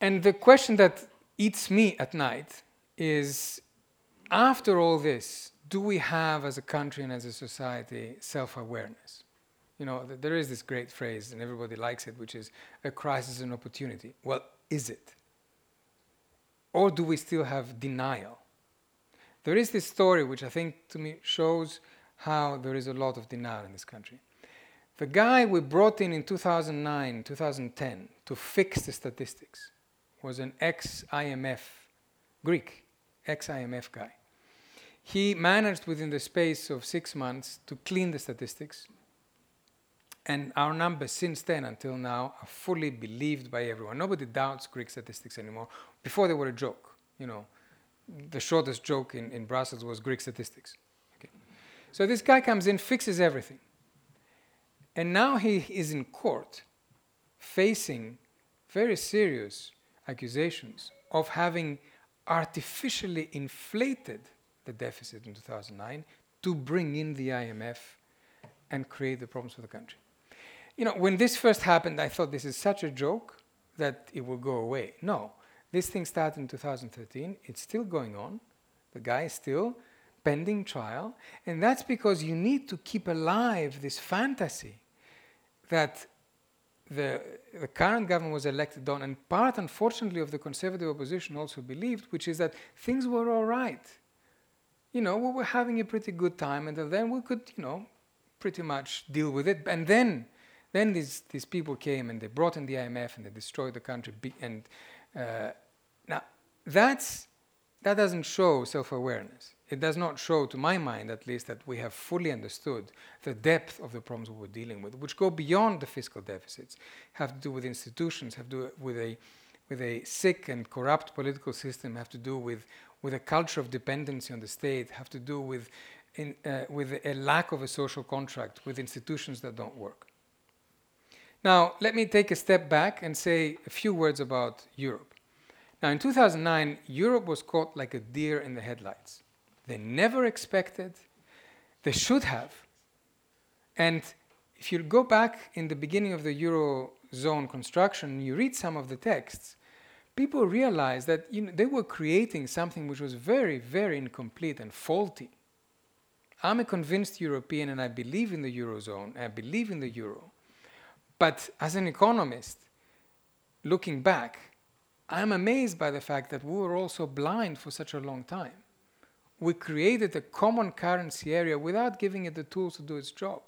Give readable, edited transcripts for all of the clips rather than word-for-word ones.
And the question that eats me at night is, after all this, do we have as a country and as a society self-awareness? You know, there is this great phrase, and everybody likes it, which is a crisis and opportunity. Well, is it? Or do we still have denial? There is this story which I think to me shows how there is a lot of denial in this country. The guy we brought in 2009, 2010 to fix the statistics was an ex-IMF, Greek, ex-IMF guy. He managed within the space of 6 months to clean the statistics, and our numbers since then until now are fully believed by everyone. Nobody doubts Greek statistics anymore. Before they were a joke, you know. The shortest joke in Brussels was Greek statistics. Okay. So this guy comes in, fixes everything. And now he is in court facing very serious accusations of having artificially inflated the deficit in 2009 to bring in the IMF and create the problems for the country. You know, when this first happened, I thought this is such a joke that it will go away. No, this thing started in 2013. It's still going on. The guy is still pending trial. And that's because you need to keep alive this fantasy that the current government was elected on, and part, unfortunately, of the conservative opposition also believed, which is that things were all right. You know, we were having a pretty good time, and then we could, you know, pretty much deal with it. And then these people came and they brought in the IMF and they destroyed the country. And now that doesn't show self-awareness. It does not show, to my mind at least, that we have fully understood the depth of the problems we were dealing with, which go beyond the fiscal deficits, have to do with institutions, have to do with a sick and corrupt political system, have to do with a culture of dependency on the state, have to do with a lack of a social contract, with institutions that don't work. Now, let me take a step back and say a few words about Europe. Now, in 2009, Europe was caught like a deer in the headlights. They never expected, they should have. And if you go back in the beginning of the Eurozone construction, you read some of the texts, people realized that they were creating something which was very, very incomplete and faulty. I'm a convinced European and I believe in the Eurozone, I believe in the Euro. But as an economist, looking back, I'm amazed by the fact that we were also blind for such a long time. We created a common currency area without giving it the tools to do its job.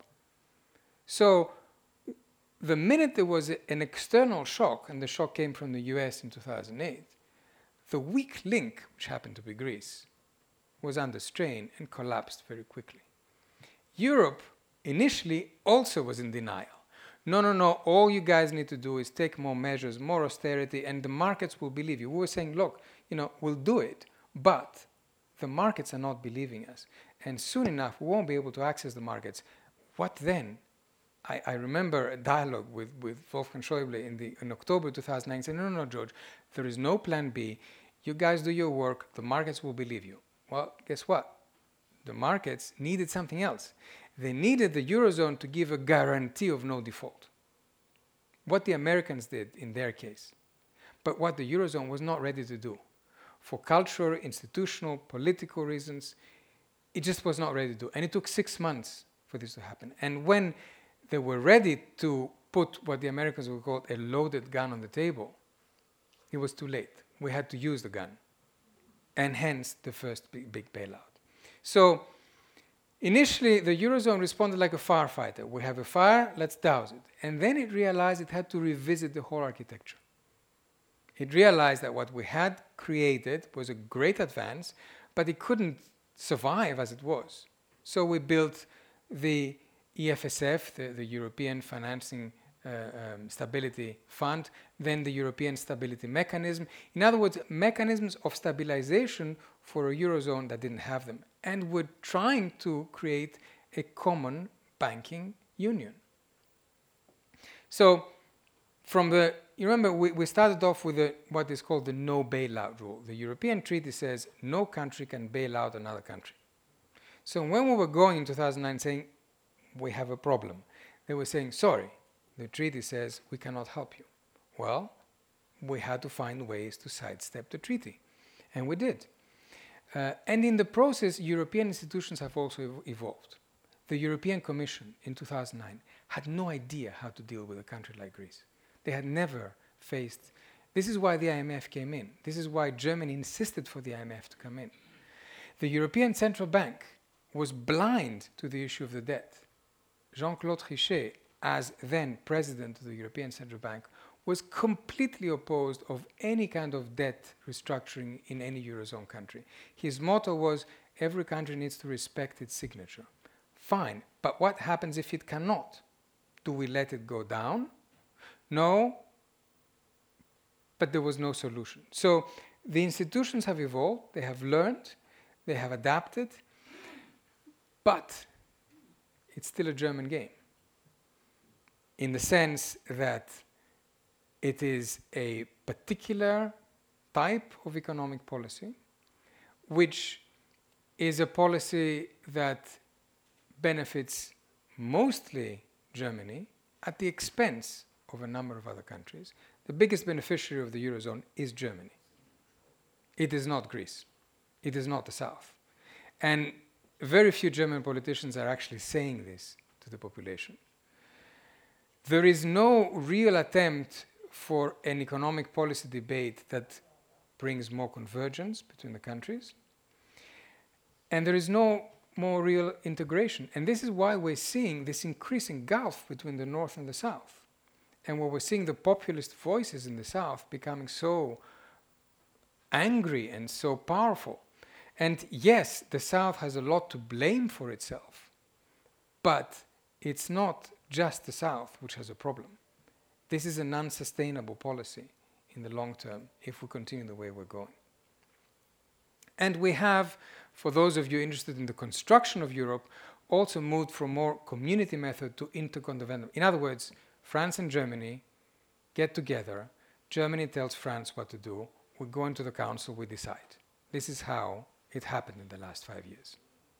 So the minute there was an external shock, and the shock came from the US in 2008, the weak link, which happened to be Greece, was under strain and collapsed very quickly. Europe initially also was in denial. No, all you guys need to do is take more measures, more austerity, and the markets will believe you. We were saying, look, we'll do it, but the markets are not believing us. And soon enough, we won't be able to access the markets. What then? I remember a dialogue with Wolfgang Schäuble in October 2009 saying, no, George, there is no plan B. You guys do your work, the markets will believe you. Well, guess what? The markets needed something else. They needed the Eurozone to give a guarantee of no default. What the Americans did in their case, but what the Eurozone was not ready to do. For cultural, institutional, political reasons, it just was not ready to do. And it took 6 months for this to happen. And when they were ready to put what the Americans would call a loaded gun on the table, it was too late. We had to use the gun. And hence the first big bailout. So initially, the Eurozone responded like a firefighter. We have a fire, let's douse it. And then it realized it had to revisit the whole architecture. It realized that what we had created was a great advance, but it couldn't survive as it was. So we built the EFSF, the European Financing Stability Fund, then the European Stability Mechanism. In other words, mechanisms of stabilization for a Eurozone that didn't have them. And we're trying to create a common banking union. So you remember we started off with what is called the no bailout rule. The European treaty says no country can bail out another country. So when we were going in 2009 saying we have a problem, they were saying, sorry, the treaty says we cannot help you. Well, we had to find ways to sidestep the treaty. And we did. And in the process, European institutions have also evolved. The European Commission in 2009 had no idea how to deal with a country like Greece. They had never faced. This is why the IMF came in. This is why Germany insisted for the IMF to come in. The European Central Bank was blind to the issue of the debt. Jean-Claude Trichet, as then president of the European Central Bank, was completely opposed of any kind of debt restructuring in any Eurozone country. His motto was, every country needs to respect its signature. Fine, but what happens if it cannot? Do we let it go down? No, but there was no solution. So the institutions have evolved, they have learned, they have adapted, but it's still a German game, in the sense that it is a particular type of economic policy, which is a policy that benefits mostly Germany at the expense of a number of other countries. The biggest beneficiary of the Eurozone is Germany. It is not Greece. It is not the South. And very few German politicians are actually saying this to the population. There is no real attempt for an economic policy debate that brings more convergence between the countries. And there is no more real integration. And this is why we're seeing this increasing gulf between the North and the South. And where we're seeing the populist voices in the South becoming so angry and so powerful. And yes, the South has a lot to blame for itself, but it's not just the South which has a problem. This is an unsustainable policy in the long term if we continue the way we're going. And we have, for those of you interested in the construction of Europe, also moved from more community method to intergovernmental. In other words, France and Germany get together, Germany tells France what to do, we go into the council, we decide. This is how it happened in the last 5 years.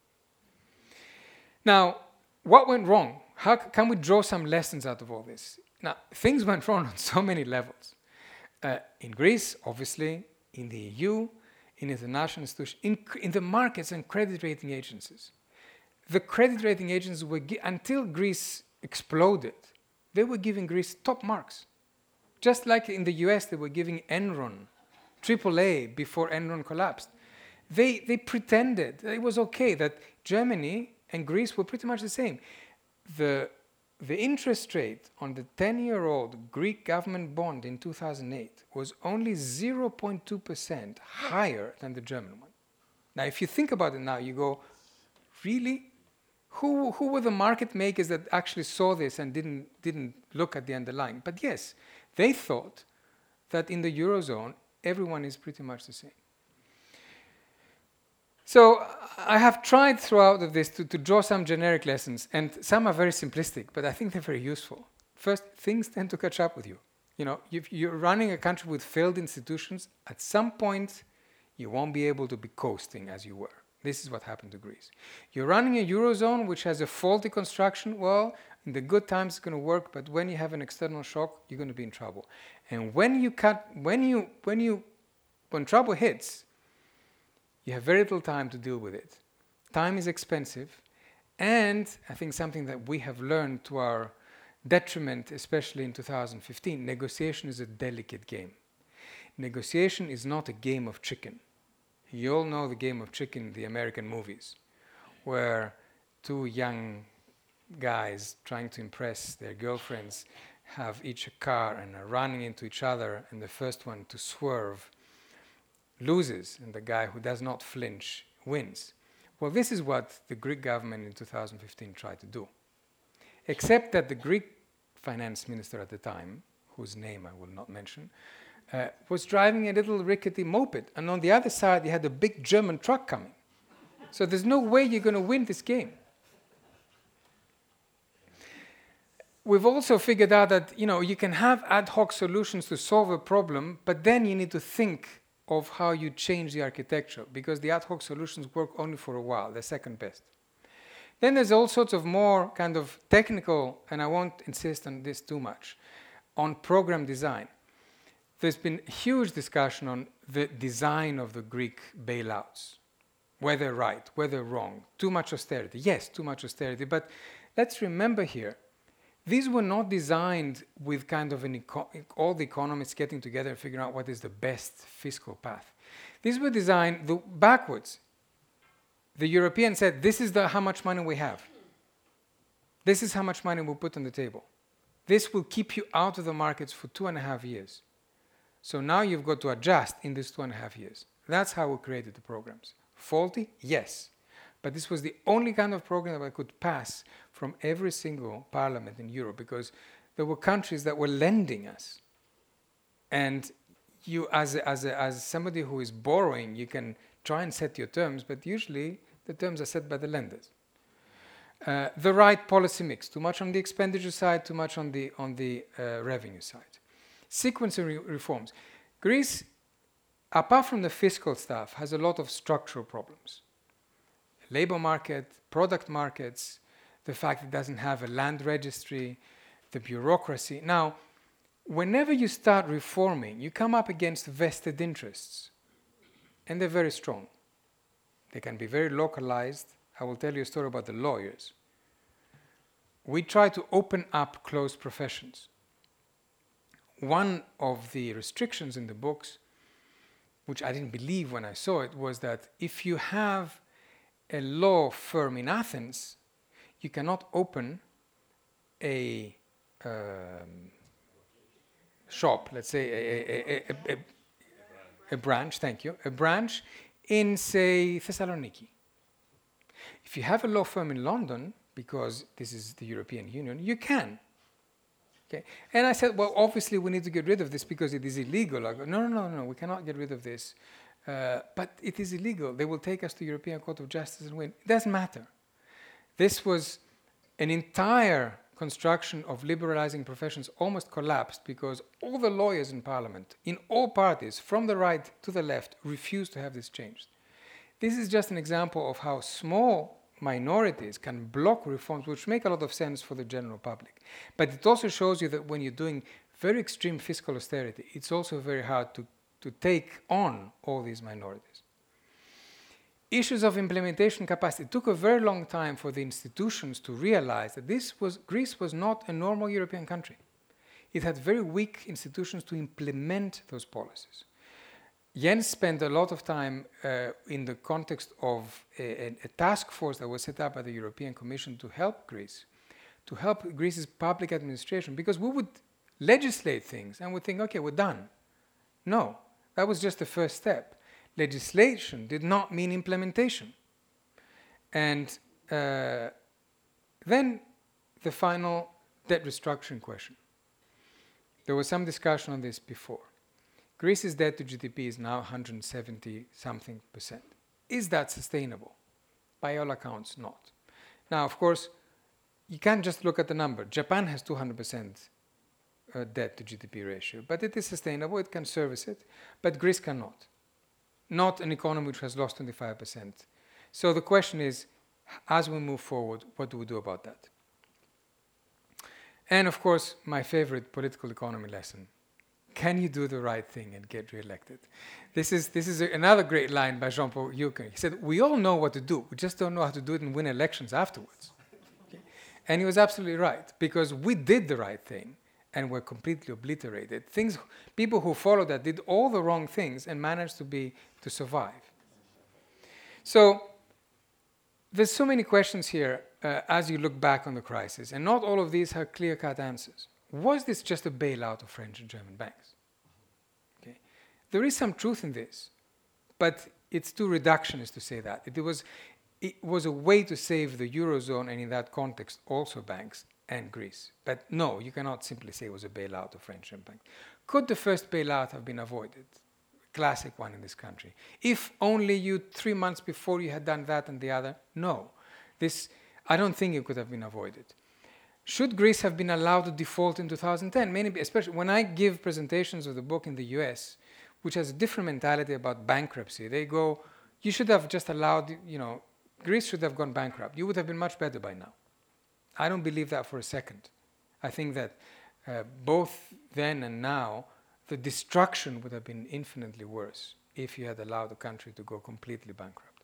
Now, what went wrong? How can we draw some lessons out of all this? Now, things went wrong on so many levels. In Greece, obviously, in the EU, in international institutions, in the markets and credit rating agencies. The credit rating agencies were, until Greece exploded, they were giving Greece top marks. Just like in the US, they were giving Enron AAA before Enron collapsed. They pretended that it was okay, that Germany and Greece were pretty much the same. The interest rate on the 10-year-old Greek government bond in 2008 was only 0.2% higher than the German one. Now, if you think about it now, you go, really? Who were the market makers that actually saw this and didn't look at the underlying? But yes, they thought that in the Eurozone, everyone is pretty much the same. So I have tried throughout of this to draw some generic lessons, and some are very simplistic, but I think they're very useful. First, things tend to catch up with you. You know, if you're running a country with failed institutions, at some point, you won't be able to be coasting as you were. This is what happened to Greece. You're running a Eurozone which has a faulty construction. Well, in the good times it's going to work, but when you have an external shock, you're going to be in trouble. And when trouble hits, you have very little time to deal with it. Time is expensive, and I think something that we have learned to our detriment, especially in 2015, negotiation is a delicate game. Negotiation is not a game of chicken. You all know the game of chicken in the American movies, where two young guys trying to impress their girlfriends have each a car and are running into each other, and the first one to swerve loses, and the guy who does not flinch wins. Well, this is what the Greek government in 2015 tried to do. Except that the Greek finance minister at the time, whose name I will not mention, was driving a little rickety moped, and on the other side he had a big German truck coming. So there's no way you're going to win this game. We've also figured out that, you know, you can have ad hoc solutions to solve a problem, but then you need to think of how you change the architecture, because the ad hoc solutions work only for a while, they're second best. Then there's all sorts of more kind of technical, and I won't insist on this too much, on program design. there's been huge discussion on the design of the Greek bailouts, whether right, whether wrong, too much austerity. Yes, too much austerity, but let's remember here, these were not designed with kind of all the economists getting together and figuring out what is the best fiscal path. These were designed backwards. The Europeans said, this is how much money we have. This is how much money we'll put on the table. This will keep you out of the markets for 2.5 years. So now you've got to adjust in these 2.5 years. That's how we created the programs. Faulty? Yes. But this was the only kind of program that I could pass from every single parliament in Europe, because there were countries that were lending us. And you, as somebody who is borrowing, you can try and set your terms, but usually the terms are set by the lenders. The right policy mix, too much on the expenditure side, too much on the revenue side. Sequencing reforms. Greece, apart from the fiscal stuff, has a lot of structural problems. Labor market, product markets, the fact it doesn't have a land registry, the bureaucracy. Now, whenever you start reforming, you come up against vested interests, and they're very strong. They can be very localized. I will tell you a story about the lawyers. We try to open up closed professions. One of the restrictions in the books, which I didn't believe when I saw it, was that if you have a law firm in Athens, you cannot open a shop, let's say a branch, thank you, a branch in, say, Thessaloniki. If you have a law firm in London, because this is the European Union, you can. Okay? And I said, well, obviously we need to get rid of this because it is illegal. I go, no, we cannot get rid of this. But it is illegal. They will take us to European Court of Justice and win. It doesn't matter. This was an entire construction of liberalizing professions almost collapsed because all the lawyers in Parliament, in all parties, from the right to the left, refused to have this changed. This is just an example of how small minorities can block reforms which make a lot of sense for the general public. But it also shows you that when you're doing very extreme fiscal austerity, it's also very hard to take on all these minorities. Issues of implementation capacity. It took a very long time for the institutions to realize that Greece was not a normal European country. It had very weak institutions to implement those policies. Jens spent a lot of time in the context of a task force that was set up by the European Commission to help Greece's public administration, because we would legislate things and would think, okay, we're done. No, that was just the first step. Legislation did not mean implementation. And then the final debt restructuring question. There was some discussion on this before. Greece's debt to GDP is now 170-something%. Is that sustainable? By all accounts, not. Now, of course, you can't just look at the number. Japan has 200% debt to GDP ratio, but it is sustainable, it can service it, but Greece cannot. Not an economy which has lost 25%. So the question is, as we move forward, what do we do about that? And of course, my favorite political economy lesson. Can you do the right thing and get re-elected? This is another great line by Jean-Paul Juncker. He said, we all know what to do, we just don't know how to do it and win elections afterwards. Okay? And he was absolutely right, because we did the right thing and were completely obliterated. People who followed that did all the wrong things and managed to survive. So there's so many questions here as you look back on the crisis, and not all of these have clear-cut answers. Was this just a bailout of French and German banks? Okay. There is some truth in this, but it's too reductionist to say that. It was a way to save the Eurozone, and in that context also banks and Greece. But no, you cannot simply say it was a bailout of French and banks. Could the first bailout have been avoided? Classic one in this country. If only 3 months before you had done that and the other? No. I don't think it could have been avoided. Should Greece have been allowed to default in 2010? Especially when I give presentations of the book in the US, which has a different mentality about bankruptcy, they go, you should have just allowed, Greece should have gone bankrupt. You would have been much better by now. I don't believe that for a second. I think that both then and now, the destruction would have been infinitely worse if you had allowed the country to go completely bankrupt.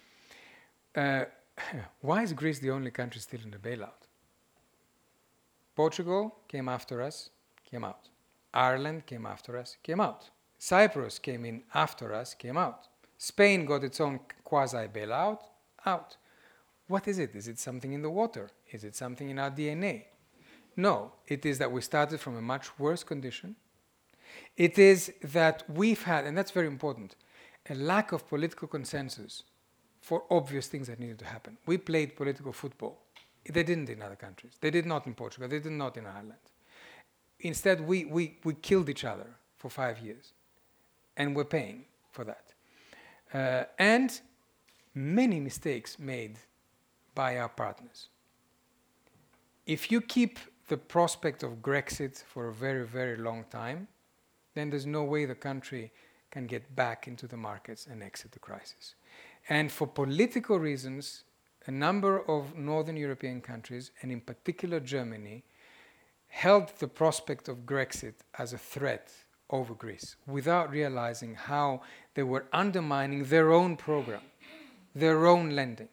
Why is Greece the only country still in the bailout? Portugal came after us, came out. Ireland came after us, came out. Cyprus came in after us, came out. Spain got its own quasi-bailout, out. What is it? Is it something in the water? Is it something in our DNA? No, it is that we started from a much worse condition. It is that we've had, and that's very important, a lack of political consensus for obvious things that needed to happen. We played political football. They didn't in other countries. They did not in Portugal. They did not in Ireland. Instead, we killed each other for 5 years. And we're paying for that. And many mistakes made by our partners. If you keep the prospect of Grexit for a very, very long time, then there's no way the country can get back into the markets and exit the crisis. And for political reasons, a number of Northern European countries, and in particular Germany, held the prospect of Grexit as a threat over Greece without realizing how they were undermining their own program, their own lending.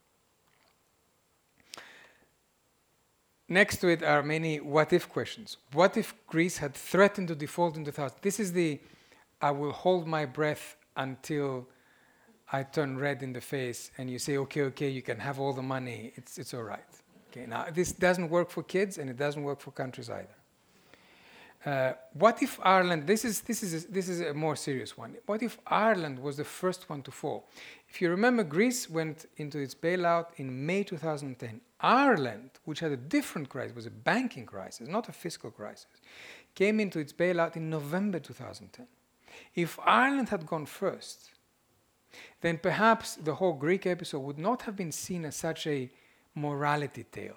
Next to it are many what-if questions. What if Greece had threatened to default in 2000? This is the, I will hold my breath until I turn red in the face and you say, okay, you can have all the money, it's all right. Okay, now this doesn't work for kids and it doesn't work for countries either. What if Ireland, this is a more serious one. What if Ireland was the first one to fall? If you remember, Greece went into its bailout in May 2010. Ireland, which had a different crisis, was a banking crisis, not a fiscal crisis, came into its bailout in November 2010. If Ireland had gone first, then perhaps the whole Greek episode would not have been seen as such a morality tale.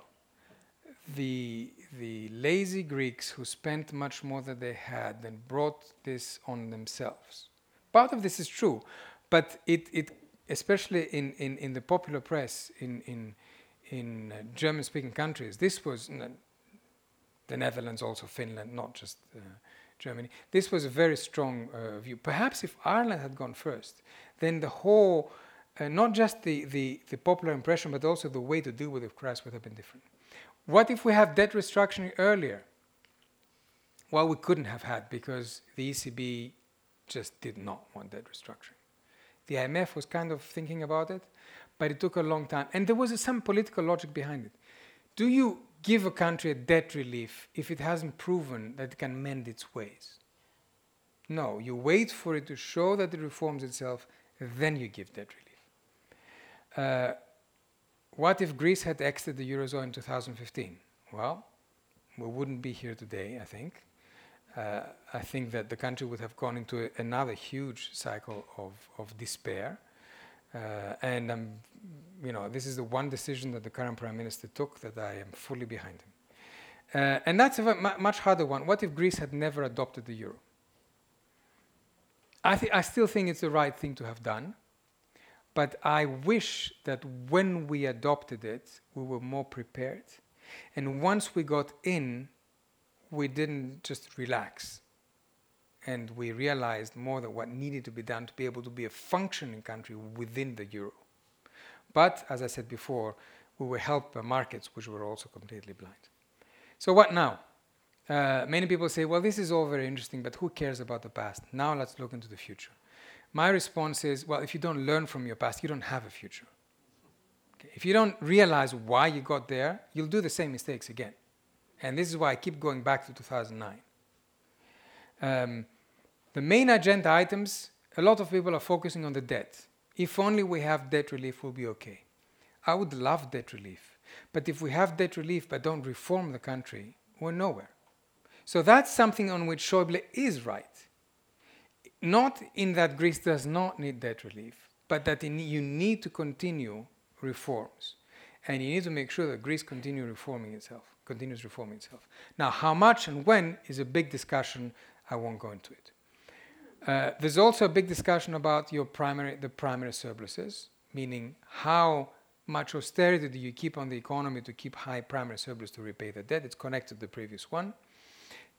The lazy Greeks who spent much more than they had then brought this on themselves. Part of this is true, but it especially in the popular press in German-speaking countries, this was the Netherlands, also Finland, not just Germany. This was a very strong view. Perhaps if Ireland had gone first, then the whole, not just the popular impression, but also the way to deal with the crisis would have been different. What if we have debt restructuring earlier? Well, we couldn't have had because the ECB just did not want debt restructuring. The IMF was kind of thinking about it, but it took a long time. And there was some political logic behind it. Do you give a country a debt relief if it hasn't proven that it can mend its ways? No, you wait for it to show that it reforms itself, then you give debt relief. What if Greece had exited the Eurozone in 2015? Well, we wouldn't be here today, I think. I think that the country would have gone into another huge cycle of despair. And this is the one decision that the current Prime Minister took that I am fully behind him. And that's a much harder one. What if Greece had never adopted the euro? I still think it's the right thing to have done. But I wish that when we adopted it, we were more prepared. And once we got in, we didn't just relax. And we realized more that what needed to be done to be able to be a functioning country within the euro. But, as I said before, we were helped by markets which were also completely blind. So what now? Many people say, well, this is all very interesting, but who cares about the past? Now let's look into the future. My response is, well, if you don't learn from your past, you don't have a future. Okay? If you don't realize why you got there, you'll do the same mistakes again. And this is why I keep going back to 2009. The main agenda items, a lot of people are focusing on the debt. If only we have debt relief, we'll be okay. I would love debt relief. But if we have debt relief but don't reform the country, we're nowhere. So that's something on which Schäuble is right. Not in that Greece does not need debt relief, but that you need to continue reforms. And you need to make sure that Greece continues reforming itself. Now, how much and when is a big discussion. I won't go into it. There's also a big discussion about the primary surpluses, meaning how much austerity do you keep on the economy to keep high primary surplus to repay the debt. It's connected to the previous one.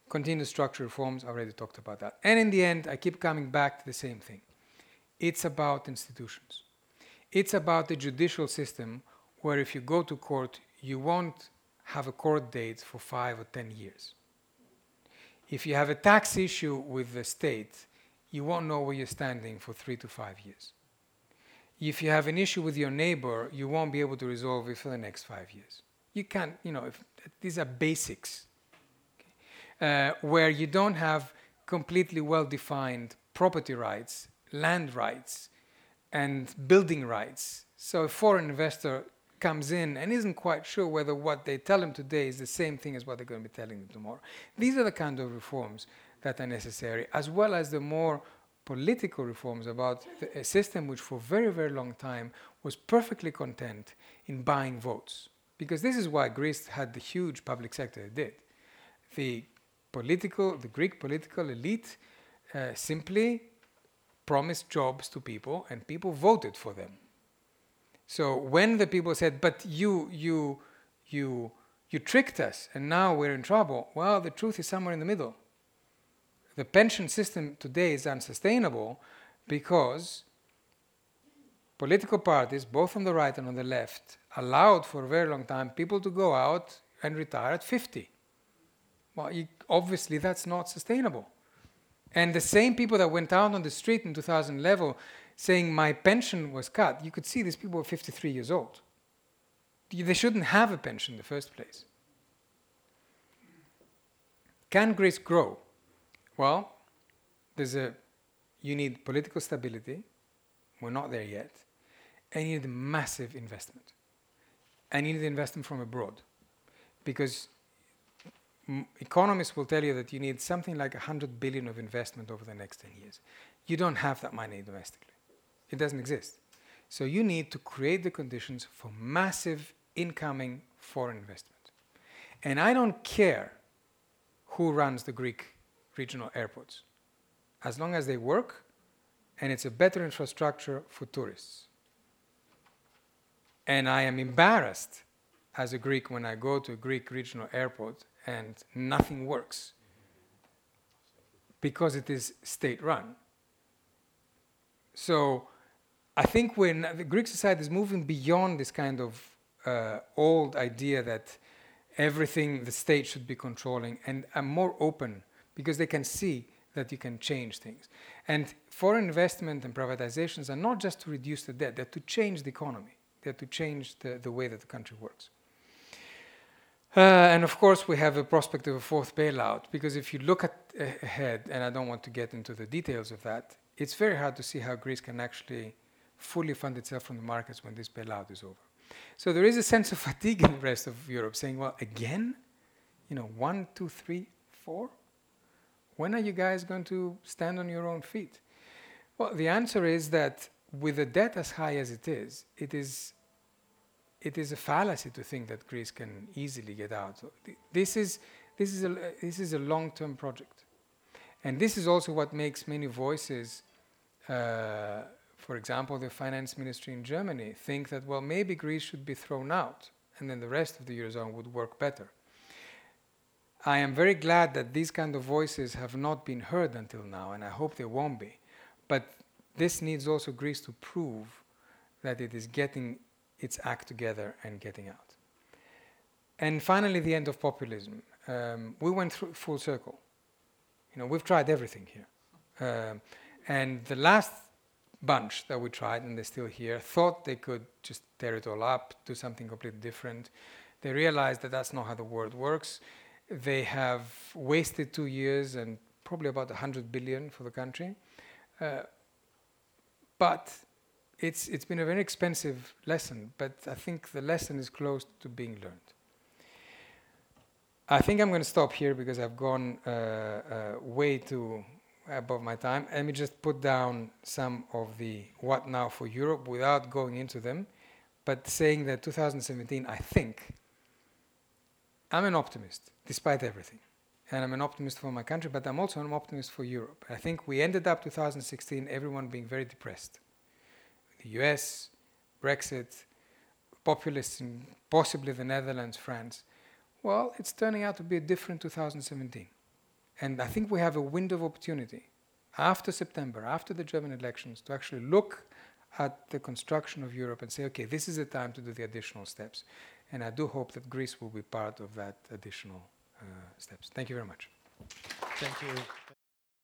Continuous structural reforms, I already talked about that. And in the end, I keep coming back to the same thing. It's about institutions. It's about the judicial system where if you go to court, you won't have a court date for 5 or 10 years. If you have a tax issue with the state, you won't know where you're standing for 3 to 5 years. If you have an issue with your neighbor, you won't be able to resolve it for the next 5 years. You can't, these are basics. Where you don't have completely well-defined property rights, land rights, and building rights. So a foreign investor comes in and isn't quite sure whether what they tell him today is the same thing as what they're going to be telling them tomorrow. These are the kind of reforms that are necessary, as well as the more political reforms about a system which for a very, very long time was perfectly content in buying votes. Because this is why Greece had the huge public sector it did. The Greek political elite simply promised jobs to people, and people voted for them. So when the people said, "But you tricked us, and now we're in trouble," well, the truth is somewhere in the middle. The pension system today is unsustainable because political parties, both on the right and on the left, allowed for a very long time people to go out and retire at 50. Well, obviously that's not sustainable. And the same people that went out on the street in 2011 saying my pension was cut, you could see these people were 53 years old. They shouldn't have a pension in the first place. Can Greece grow? Well, you need political stability. We're not there yet. And you need massive investment. And you need investment from abroad. Because economists will tell you that you need something like 100 billion of investment over the next 10 years. You don't have that money domestically. It doesn't exist. So you need to create the conditions for massive incoming foreign investment. And I don't care who runs the Greek regional airports, as long as they work and it's a better infrastructure for tourists. And I am embarrassed as a Greek when I go to a Greek regional airport and nothing works because it is state-run. So I think the Greek society is moving beyond this kind of old idea that everything the state should be controlling, and are more open because they can see that you can change things. And foreign investment and privatizations are not just to reduce the debt, they're to change the economy. They're to change the way that the country works. And of course, we have a prospect of a fourth bailout, because if you look ahead, and I don't want to get into the details of that, it's very hard to see how Greece can actually fully fund itself from the markets when this bailout is over. So there is a sense of fatigue in the rest of Europe, saying, well, again? 1, 2, 3, 4? When are you guys going to stand on your own feet? Well, the answer is that with a debt as high as it is a fallacy to think that Greece can easily get out. This is a long-term project. And this is also what makes many voices, for example, the finance ministry in Germany, think that, well, maybe Greece should be thrown out, and then the rest of the Eurozone would work better. I am very glad that these kind of voices have not been heard until now, and I hope they won't be. But this needs also Greece to prove that it is getting its act together and getting out. And finally, the end of populism. We went through full circle. We've tried everything here. And the last bunch that we tried, and they're still here, thought they could just tear it all up, do something completely different. They realized that that's not how the world works. They have wasted 2 years and probably about 100 billion for the country. But it's been a very expensive lesson, but I think the lesson is close to being learned. I think I'm going to stop here because I've gone way too above my time. Let me just put down some of the what now for Europe without going into them, but saying that 2017, I think, I'm an optimist, despite everything. And I'm an optimist for my country, but I'm also an optimist for Europe. I think we ended up 2016, everyone being very depressed. The US, Brexit, populists in possibly the Netherlands, France. Well, it's turning out to be a different 2017. And I think we have a window of opportunity after September, after the German elections, to actually look at the construction of Europe and say, okay, this is the time to do the additional steps. And I do hope that Greece will be part of that additional steps. Thank you very much. Thank you.